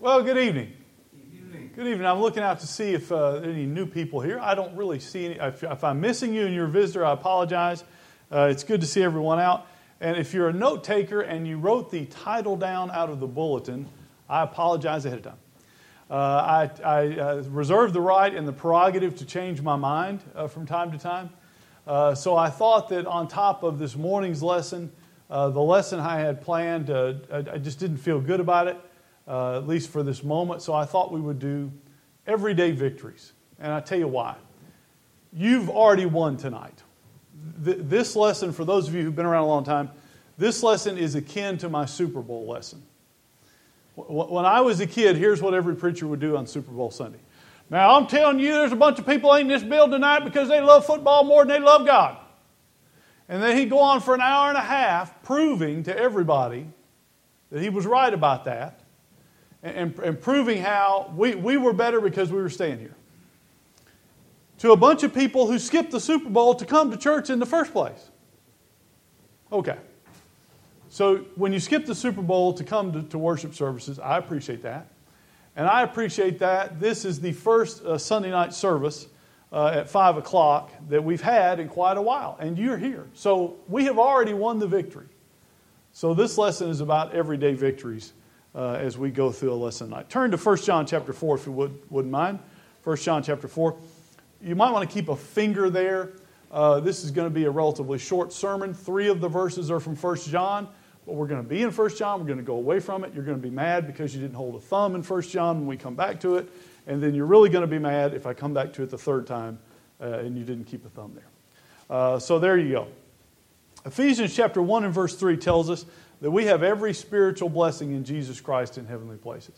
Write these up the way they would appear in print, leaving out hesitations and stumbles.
Well, good evening. Good evening. I'm looking out to see if there are any new people here. I don't really see any. If I'm missing you and you're a visitor, I apologize. It's good to see everyone out. And if you're a note taker and you wrote the title down out of the bulletin, I apologize ahead of time. I reserve the right and the prerogative to change my mind from time to time. So I thought that on top of this morning's lesson, the lesson I had planned, I just didn't feel good about it. At least for this moment. So I thought we would do everyday victories. And I tell you why. You've already won tonight. This lesson, for those of you who've been around a long time, this lesson is akin to my Super Bowl lesson. When I was a kid, here's what every preacher would do on Super Bowl Sunday. Now, I'm telling you, there's a bunch of people in this building tonight because they love football more than they love God. And then he'd go on for an hour and a half proving to everybody that he was right about that. And proving how we were better because we were staying here. To a bunch of people who skipped the Super Bowl to come to church in the first place. Okay. So when you skip the Super Bowl to come to worship services, I appreciate that. And I appreciate that this is the first Sunday night service at 5 o'clock that we've had in quite a while. And you're here. So we have already won the victory. So this lesson is about everyday victories. As we go through a lesson tonight. Turn to 1 John chapter 4 if you wouldn't mind. 1 John chapter 4. You might want to keep a finger there. This is going to be a relatively short sermon. 3 of the verses are from 1 John. But we're going to be in 1 John. We're going to go away from it. You're going to be mad because you didn't hold a thumb in 1 John when we come back to it. And then you're really going to be mad if I come back to it the third time and you didn't keep a thumb there. So there you go. Ephesians chapter 1 and verse 3 tells us that we have every spiritual blessing in Jesus Christ in heavenly places.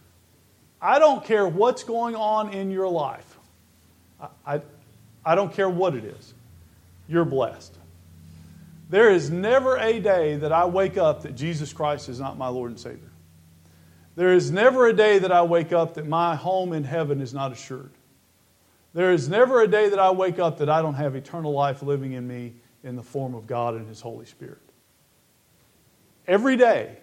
I don't care what's going on in your life. I don't care what it is. You're blessed. There is never a day that I wake up that Jesus Christ is not my Lord and Savior. There is never a day that I wake up that my home in heaven is not assured. There is never a day that I wake up that I don't have eternal life living in me in the form of God and His Holy Spirit. Every day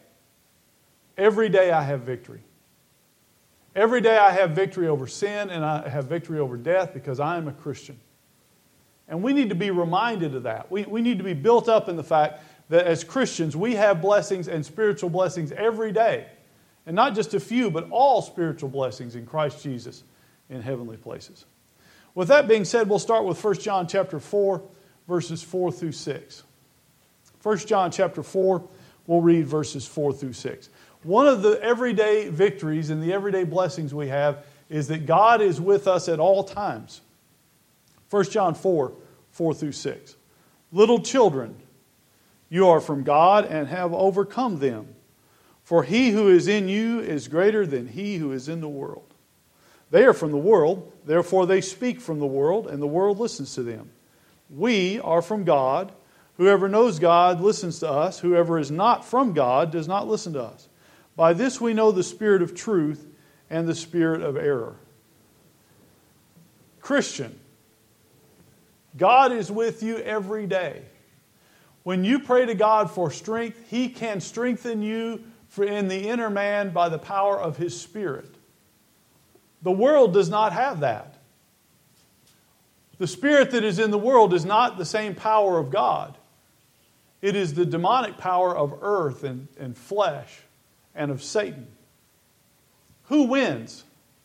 I have victory. Every day I have victory over sin and I have victory over death because I am a Christian. And we need to be reminded of that. We need to be built up in the fact that as Christians we have blessings and spiritual blessings every day. And not just a few, but all spiritual blessings in Christ Jesus in heavenly places. With that being said, we'll start with 1 John chapter 4, verses 4 through 6. 1 John chapter 4, we'll read verses 4 through 6. One of the everyday victories and the everyday blessings we have is that God is with us at all times. 1 John 4, 4 through 6. Little children, you are from God and have overcome them. For he who is in you is greater than he who is in the world. They are from the world, therefore they speak from the world, and the world listens to them. We are from God. Whoever knows God listens to us. Whoever is not from God does not listen to us. By this we know the spirit of truth and the spirit of error. Christian, God is with you every day. When you pray to God for strength, He can strengthen you in the inner man by the power of His Spirit. The world does not have that. The spirit that is in the world is not the same power of God. It is the demonic power of earth and flesh and of Satan. Who wins?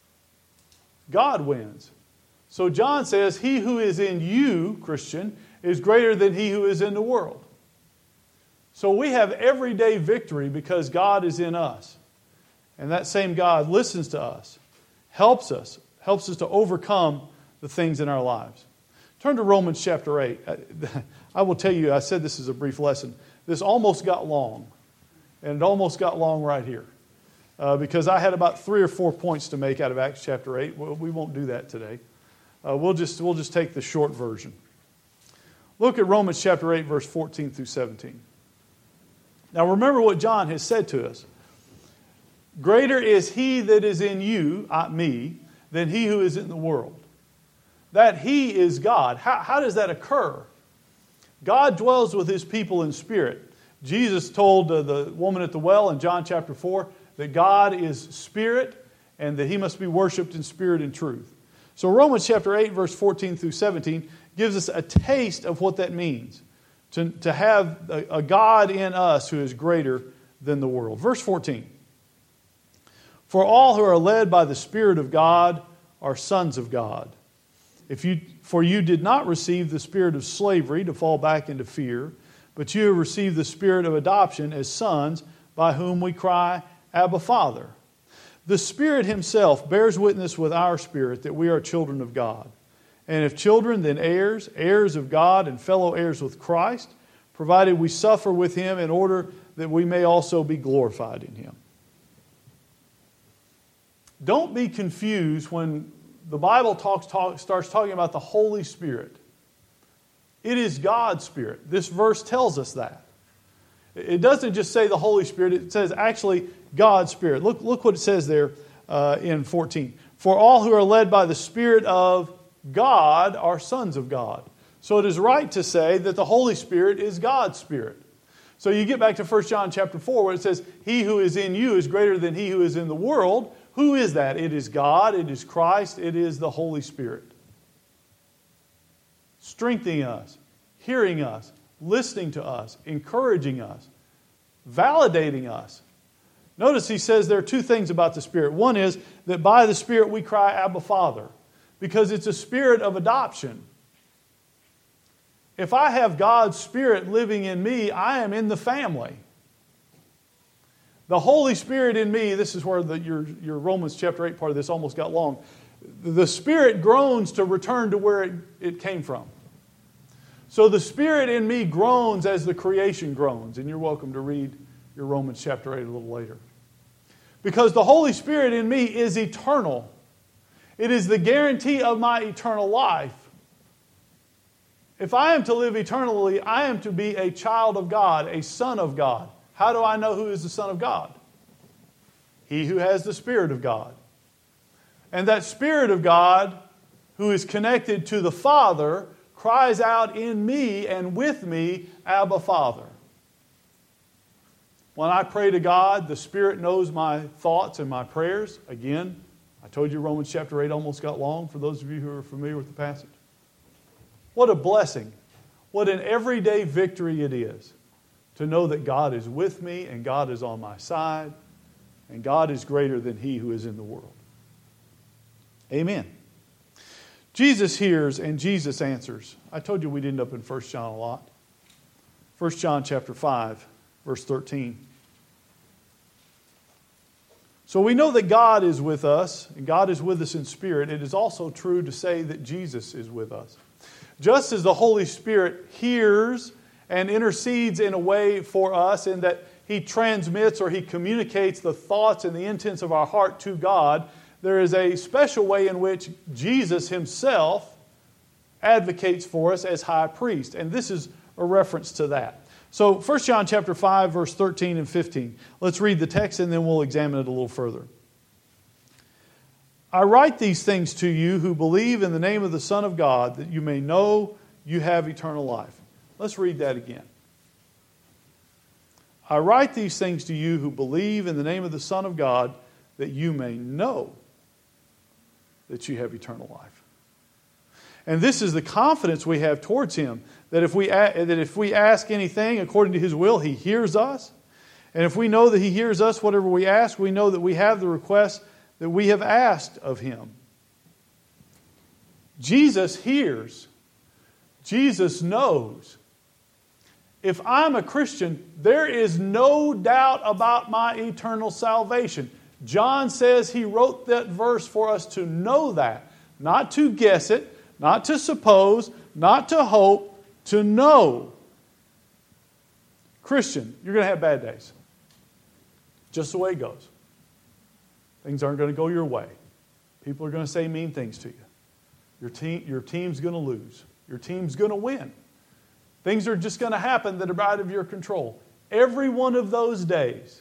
God wins. So John says, he who is in you, Christian, is greater than he who is in the world. So we have everyday victory because God is in us. And that same God listens to us, helps us to overcome the things in our lives. Turn to Romans chapter 8. I will tell you, I said this is a brief lesson. This almost got long. And it almost got long right here. Because I had about 3 or 4 points to make out of Acts chapter 8. We won't do that today. We'll just take the short version. Look at Romans chapter 8, verse 14 through 17. Now remember what John has said to us. Greater is he that is in you, me, than he who is in the world. That he is God. How does that occur? God dwells with His people in spirit. Jesus told the woman at the well in John chapter 4, that God is spirit and that He must be worshiped in spirit and truth. So Romans chapter 8, verse 14 through 17 gives us a taste of what that means, to have a God in us who is greater than the world. Verse 14. For all who are led by the Spirit of God are sons of God. For you did not receive the spirit of slavery to fall back into fear, but you have received the spirit of adoption as sons, by whom we cry, Abba, Father. The Spirit Himself bears witness with our spirit that we are children of God. And if children, then heirs, heirs of God and fellow heirs with Christ, provided we suffer with Him in order that we may also be glorified in Him. Don't be confused when the Bible starts talking about the Holy Spirit. It is God's Spirit. This verse tells us that. It doesn't just say the Holy Spirit. It says actually God's Spirit. Look what it says there in 14. For all who are led by the Spirit of God are sons of God. So it is right to say that the Holy Spirit is God's Spirit. So you get back to 1 John chapter 4 where it says, He who is in you is greater than he who is in the world. Who is that? It is God, it is Christ, it is the Holy Spirit. Strengthening us, hearing us, listening to us, encouraging us, validating us. Notice he says there are two things about the Spirit. One is that by the Spirit we cry, Abba, Father, because it's a spirit of adoption. If I have God's Spirit living in me, I am in the family. The Holy Spirit in me, this is where your Romans chapter 8 part of this almost got long. The Spirit groans to return to where it came from. So the Spirit in me groans as the creation groans. And you're welcome to read your Romans chapter 8 a little later. Because the Holy Spirit in me is eternal. It is the guarantee of my eternal life. If I am to live eternally, I am to be a child of God, a son of God. How do I know who is the Son of God? He who has the Spirit of God. And that Spirit of God, who is connected to the Father, cries out in me and with me, Abba, Father. When I pray to God, the Spirit knows my thoughts and my prayers. Again, I told you Romans chapter 8 almost got long for those of you who are familiar with the passage. What a blessing. What an everyday victory it is to know that God is with me and God is on my side and God is greater than he who is in the world. Amen. Jesus hears and Jesus answers. I told you we'd end up in 1 John a lot. 1 John chapter 5, verse 13. So we know that God is with us and God is with us in spirit. It is also true to say that Jesus is with us. Just as the Holy Spirit hears and intercedes in a way for us in that He transmits or He communicates the thoughts and the intents of our heart to God, there is a special way in which Jesus Himself advocates for us as high priest. And this is a reference to that. So 1 John chapter 5, verse 13 and 15. Let's read the text and then we'll examine it a little further. I write these things to you who believe in the name of the Son of God, that you may know you have eternal life. Let's read that again. I write these things to you who believe in the name of the Son of God, that you may know that you have eternal life. And this is the confidence we have towards Him, that if we ask anything according to His will, He hears us. And if we know that He hears us, whatever we ask, we know that we have the request that we have asked of Him. Jesus hears. Jesus knows. If I'm a Christian, there is no doubt about my eternal salvation. John says he wrote that verse for us to know that. Not to guess it, not to suppose, not to hope, to know. Christian, you're going to have bad days. Just the way it goes. Things aren't going to go your way. People are going to say mean things to you. Your team's going to lose. Your team's going to win. Things are just going to happen that are out of your control. Every one of those days,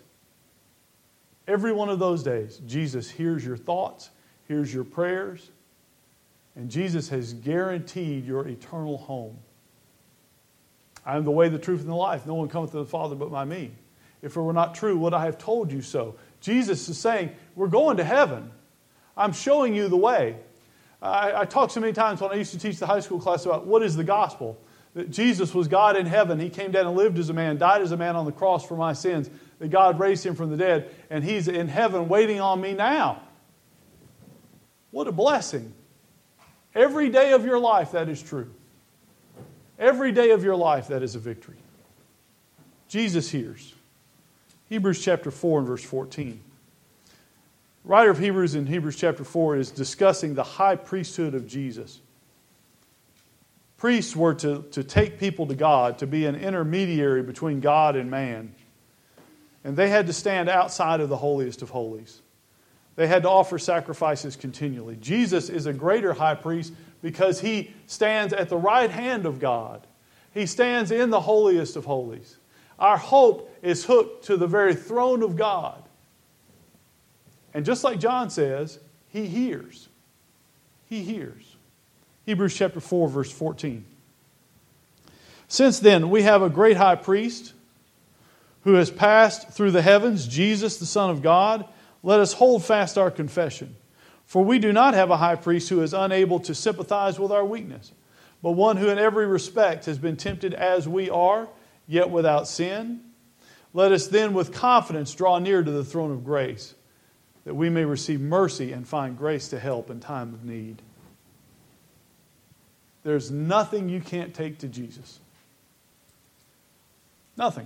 Jesus hears your thoughts, hears your prayers, and Jesus has guaranteed your eternal home. I am the way, the truth, and the life. No one cometh to the Father but by me. If it were not true, would I have told you so? Jesus is saying, we're going to heaven. I'm showing you the way. I talked so many times when I used to teach the high school class about what is the gospel. That Jesus was God in heaven. He came down and lived as a man, died as a man on the cross for my sins. That God raised him from the dead. And he's in heaven waiting on me now. What a blessing. Every day of your life that is true. Every day of your life that is a victory. Jesus hears. Hebrews chapter 4 and verse 14. The writer of Hebrews in Hebrews chapter 4 is discussing the high priesthood of Jesus. Priests were to take people to God, to be an intermediary between God and man. And they had to stand outside of the holiest of holies. They had to offer sacrifices continually. Jesus is a greater high priest because he stands at the right hand of God. He stands in the holiest of holies. Our hope is hooked to the very throne of God. And just like John says, he hears. He hears. Hebrews chapter 4, verse 14. Since then, we have a great high priest who has passed through the heavens, Jesus, the Son of God. Let us hold fast our confession. For we do not have a high priest who is unable to sympathize with our weakness, but one who in every respect has been tempted as we are, yet without sin. Let us then with confidence draw near to the throne of grace, that we may receive mercy and find grace to help in time of need. There's nothing you can't take to Jesus. Nothing.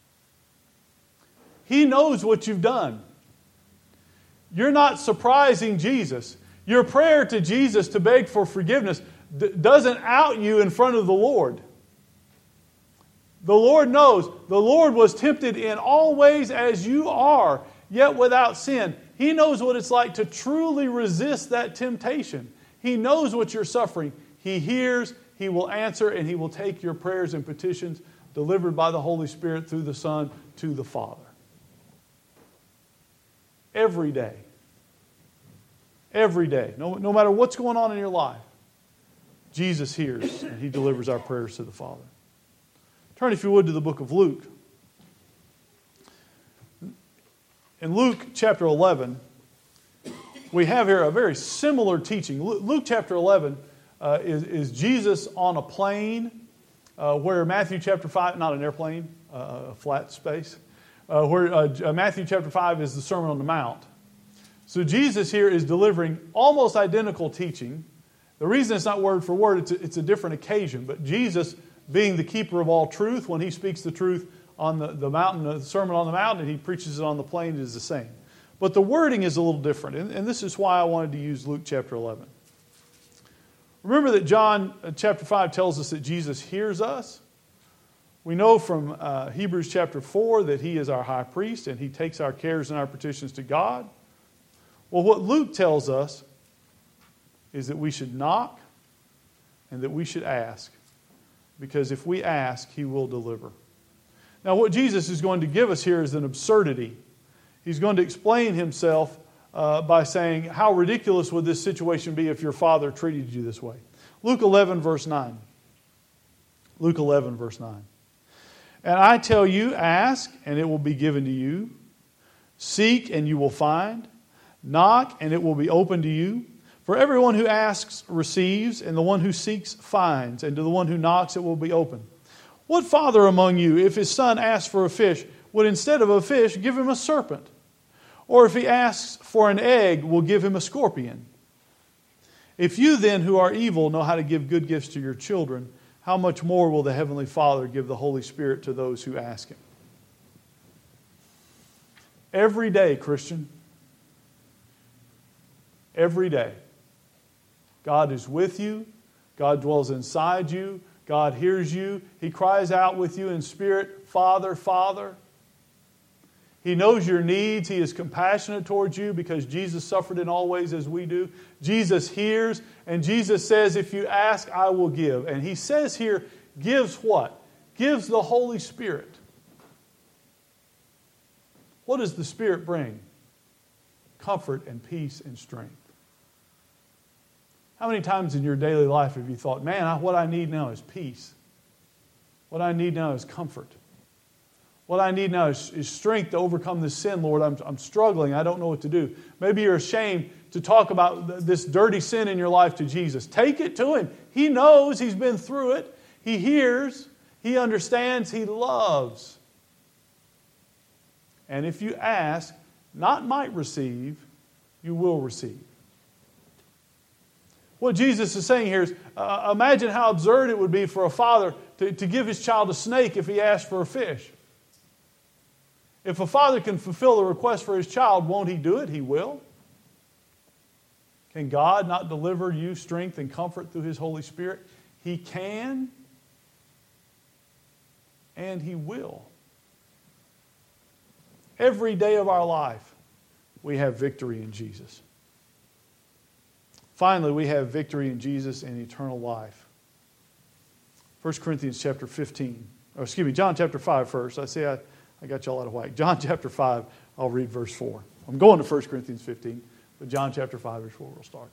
He knows what you've done. You're not surprising Jesus. Your prayer to Jesus to beg for forgiveness doesn't out you in front of the Lord. The Lord knows. The Lord was tempted in all ways as you are, yet without sin. He knows what it's like to truly resist that temptation. He knows what you're suffering. He hears, He will answer, and He will take your prayers and petitions delivered by the Holy Spirit through the Son to the Father. Every day. Every day. No matter what's going on in your life, Jesus hears and He delivers our prayers to the Father. Turn, if you would, to the book of Luke. In Luke chapter 11, we have here a very similar teaching. Luke chapter 11 is Jesus on a plane, where Matthew chapter 5, not an airplane, a flat space, where Matthew chapter 5 is the Sermon on the Mount. So Jesus here is delivering almost identical teaching. The reason it's not word for word, it's a different occasion. But Jesus, being the keeper of all truth, when He speaks the truth on the mountain, the Sermon on the Mount, and He preaches it on the plain, it is the same. But the wording is a little different. And this is why I wanted to use Luke chapter 11. Remember that John chapter 5 tells us that Jesus hears us. We know from Hebrews chapter 4 that He is our high priest and He takes our cares and our petitions to God. Well, what Luke tells us is that we should knock and that we should ask. Because if we ask, He will deliver. Now, what Jesus is going to give us here is an absurdity. He's going to explain Himself by saying, how ridiculous would this situation be if your father treated you this way? Luke 11, verse 9. Luke 11, verse 9. And I tell you, ask, and it will be given to you. Seek, and you will find. Knock, and it will be opened to you. For everyone who asks receives, and the one who seeks finds, and to the one who knocks it will be opened. What father among you, if his son asks for a fish, would instead of a fish give him a serpent? Or if he asks for an egg, will give him a scorpion? If you then, who are evil, know how to give good gifts to your children, how much more will the Heavenly Father give the Holy Spirit to those who ask Him? Every day, Christian. Every day. God is with you. God dwells inside you. God hears you. He cries out with you in spirit, Father, Father. He knows your needs. He is compassionate towards you because Jesus suffered in all ways as we do. Jesus hears, and Jesus says, if you ask, I will give. And He says here, gives what? Gives the Holy Spirit. What does the Spirit bring? Comfort and peace and strength. How many times in your daily life have you thought, man, what I need now is peace. What I need now is comfort. What I need now is strength to overcome this sin, Lord. I'm struggling. I don't know what to do. Maybe you're ashamed to talk about this dirty sin in your life to Jesus. Take it to Him. He knows. He's been through it. He hears. He understands. He loves. And if you ask, not might receive, you will receive. What Jesus is saying here is, imagine how absurd it would be for a father to give his child a snake if he asked for a fish. If a father can fulfill the request for his child, won't he do it? He will. Can God not deliver you strength and comfort through His Holy Spirit? He can, and He will. Every day of our life, we have victory in Jesus. Finally, we have victory in Jesus and eternal life. 1 Corinthians chapter 15. John chapter 5 first. I got you all out of whack. John chapter 5, I'll read verse 4. I'm going to 1 Corinthians 15, but John chapter 5, verse 4 will start.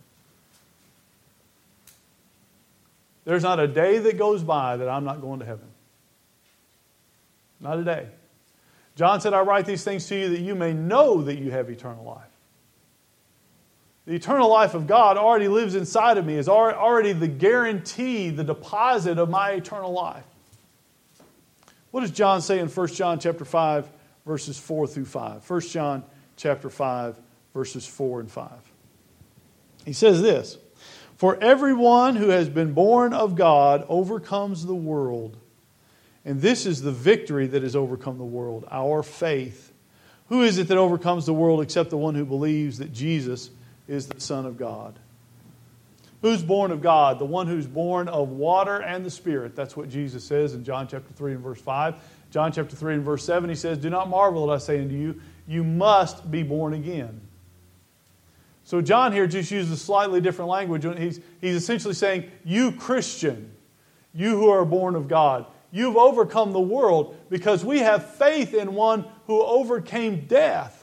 There's not a day that goes by that I'm not going to heaven. Not a day. John said, I write these things to you that you may know that you have eternal life. The eternal life of God already lives inside of me, is already the guarantee, the deposit of my eternal life. What does John say in 1 John chapter 5, verses 4 through 5? 1 John chapter 5, verses 4 and 5. He says this, For everyone who has been born of God overcomes the world. And this is the victory that has overcome the world, our faith. Who is it that overcomes the world except the one who believes that Jesus is the Son of God? Who's born of God? The one who's born of water and the Spirit. That's what Jesus says in John chapter 3 and verse 5. John chapter 3 and verse 7, He says, Do not marvel that I say unto you, you must be born again. So John here just uses a slightly different language. He's essentially saying, you Christian, you who are born of God, you've overcome the world because we have faith in one who overcame death.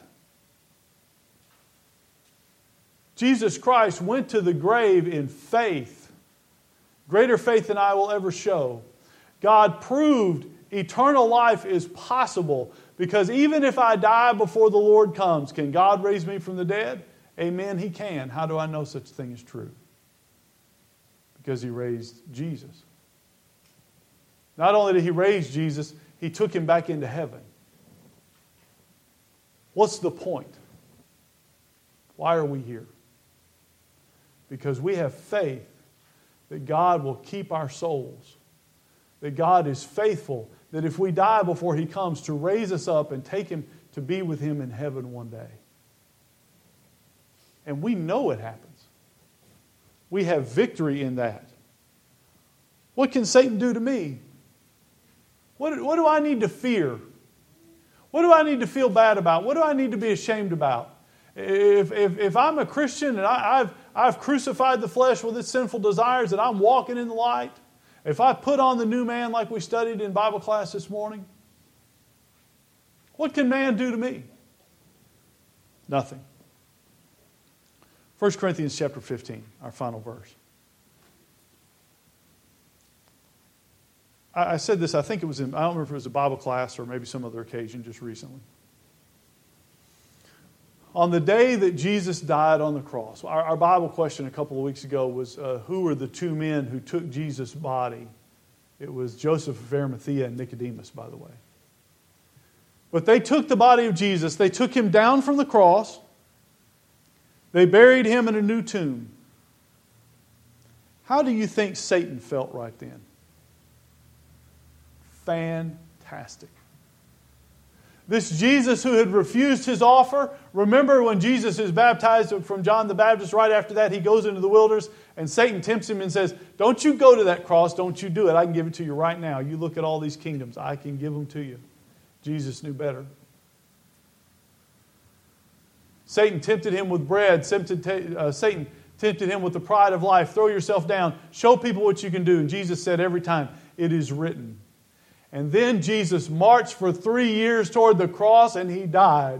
Jesus Christ went to the grave in faith. Greater faith than I will ever show. God proved eternal life is possible because even if I die before the Lord comes, can God raise me from the dead? Amen, He can. How do I know such a thing is true? Because He raised Jesus. Not only did He raise Jesus, He took Him back into heaven. What's the point? Why are we here? Because we have faith that God will keep our souls. That God is faithful. That if we die before He comes, to raise us up and take Him to be with Him in heaven one day. And we know it happens. We have victory in that. What can Satan do to me? What do I need to fear? What do I need to feel bad about? What do I need to be ashamed about? If I'm a Christian and I've crucified the flesh with its sinful desires and I'm walking in the light, if I put on the new man like we studied in Bible class this morning, what can man do to me? Nothing. 1 Corinthians chapter 15, our final verse. I said this, I think it was I don't remember if it was a Bible class or maybe some other occasion just recently. On the day that Jesus died on the cross, our Bible question a couple of weeks ago was, who were the two men who took Jesus' body? It was Joseph of Arimathea and Nicodemus, by the way. But they took the body of Jesus, they took Him down from the cross, they buried Him in a new tomb. How do you think Satan felt right then? Fantastic. This Jesus who had refused His offer, remember when Jesus is baptized from John the Baptist, right after that He goes into the wilderness and Satan tempts Him and says, don't you go to that cross, don't you do it, I can give it to you right now. You look at all these kingdoms, I can give them to you. Jesus knew better. Satan tempted Him with bread, Satan tempted Him with the pride of life, throw yourself down, show people what you can do. And Jesus said every time, it is written. And then Jesus marched for 3 years toward the cross and He died.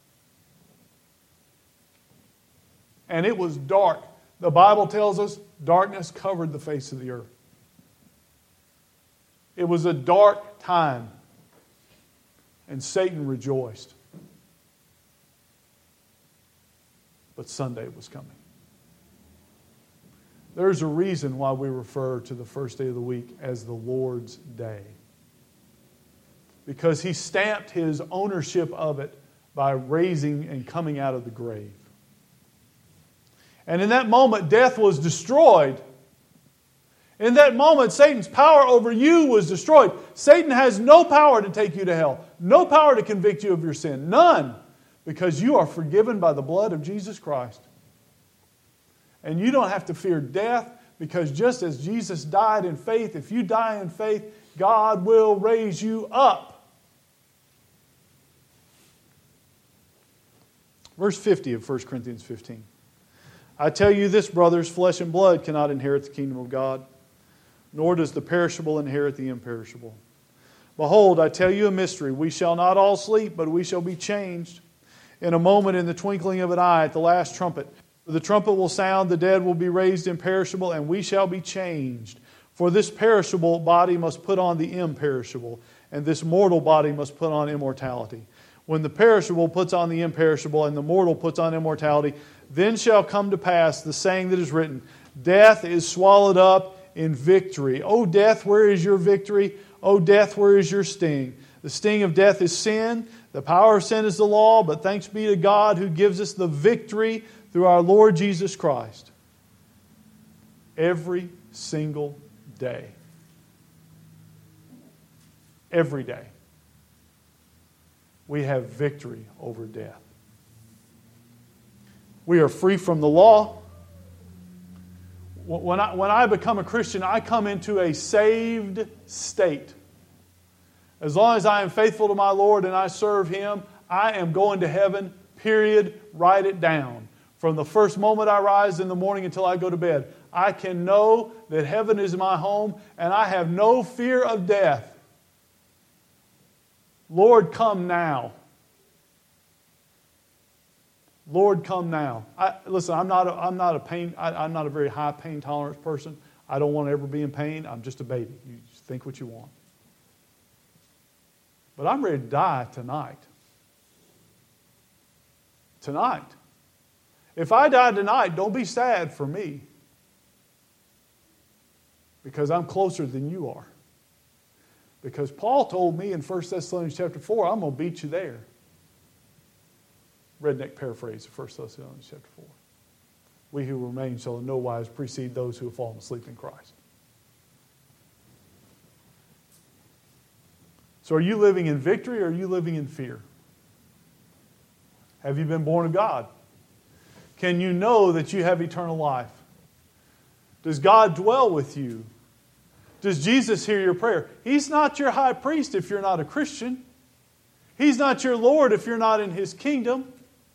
And it was dark. The Bible tells us darkness covered the face of the earth. It was a dark time. and Satan rejoiced. But Sunday was coming. There's a reason why we refer to the first day of the week as the Lord's Day. Because He stamped His ownership of it by raising and coming out of the grave. And in that moment, death was destroyed. In that moment, Satan's power over you was destroyed. Satan has no power to take you to hell. No power to convict you of your sin. None. Because you are forgiven by the blood of Jesus Christ. And you don't have to fear death, because just as Jesus died in faith, if you die in faith, God will raise you up. Verse 50 of 1 Corinthians 15. I tell you this, brothers, flesh and blood cannot inherit the kingdom of God, nor does the perishable inherit the imperishable. Behold, I tell you a mystery. We shall not all sleep, but we shall be changed in a moment, in the twinkling of an eye, at the last trumpet. For the trumpet will sound, the dead will be raised imperishable, and we shall be changed. For this perishable body must put on the imperishable, and this mortal body must put on immortality. When the perishable puts on the imperishable, and the mortal puts on immortality, then shall come to pass the saying that is written, Death is swallowed up in victory. O death, where is your victory? O death, where is your sting? The sting of death is sin. The power of sin is the law. But thanks be to God who gives us the victory through our Lord Jesus Christ. Every single day. Every day. We have victory over death. We are free from the law. When I become a Christian, I come into a saved state. As long as I am faithful to my Lord and I serve Him, I am going to heaven, period. Write it down. From the first moment I rise in the morning until I go to bed, I can know that heaven is my home and I have no fear of death. Lord, come now. Lord, come now. Listen, I'm not a very high pain tolerance person. I don't want to ever be in pain. I'm just a baby. You just think what you want. But I'm ready to die tonight. Tonight. If I die tonight, don't be sad for me. Because I'm closer than you are. Because Paul told me in 1 Thessalonians chapter 4, I'm going to beat you there. Redneck paraphrase of 1 Thessalonians chapter 4. We who remain shall in no wise precede those who have fallen asleep in Christ. So are you living in victory or are you living in fear? Have you been born of God? Can you know that you have eternal life? Does God dwell with you? Does Jesus hear your prayer? He's not your high priest if you're not a Christian. He's not your Lord if you're not in His kingdom.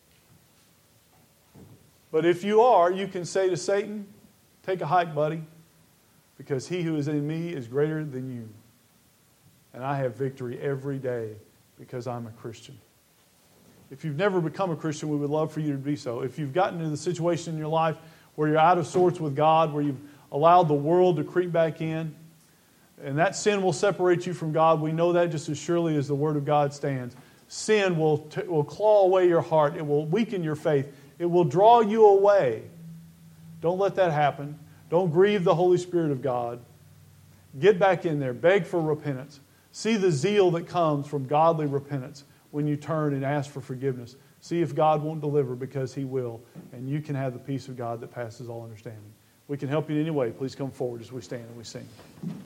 But if you are, you can say to Satan, take a hike, buddy, because he who is in me is greater than you. And I have victory every day because I'm a Christian. If you've never become a Christian, we would love for you to be so. If you've gotten into the situation in your life where you're out of sorts with God, where you've allowed the world to creep back in, and that sin will separate you from God, we know that just as surely as the Word of God stands. Sin will claw away your heart. It will weaken your faith. It will draw you away. Don't let that happen. Don't grieve the Holy Spirit of God. Get back in there. Beg for repentance. See the zeal that comes from godly repentance when you turn and ask for forgiveness. See if God won't deliver, because He will. And you can have the peace of God that passes all understanding. We can help you in any way. Please come forward as we stand and we sing.